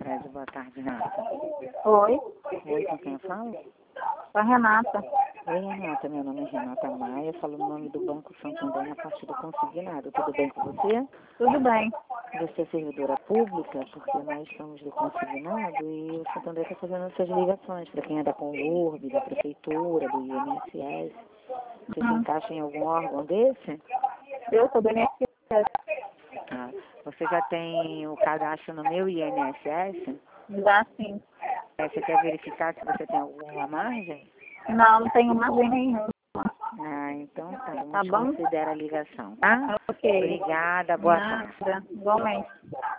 Prédio. Boa tarde, Renata. Oi, Oi, com quem eu falo? com a Renata. Oi, Renata. Meu nome é Renata Maia. Falo no nome do Banco Santander na parte do consignado. Tudo bem com você? Tudo bem. Você é servidora pública, porque nós somos do consignado e o Santander está fazendo essas ligações para quem é da Conlurb, da Prefeitura, do INSS. Você se encaixa em algum órgão desse? Eu sou do INSS. Ah, você já tem o cadastro no meu INSS? Já sim. Você quer verificar se você tem alguma margem? Não tenho margem nenhuma. Ah, então tá. Tá bom? Considera a ligação, tá? Ok. Obrigada, boa tarde. Nada. Igualmente.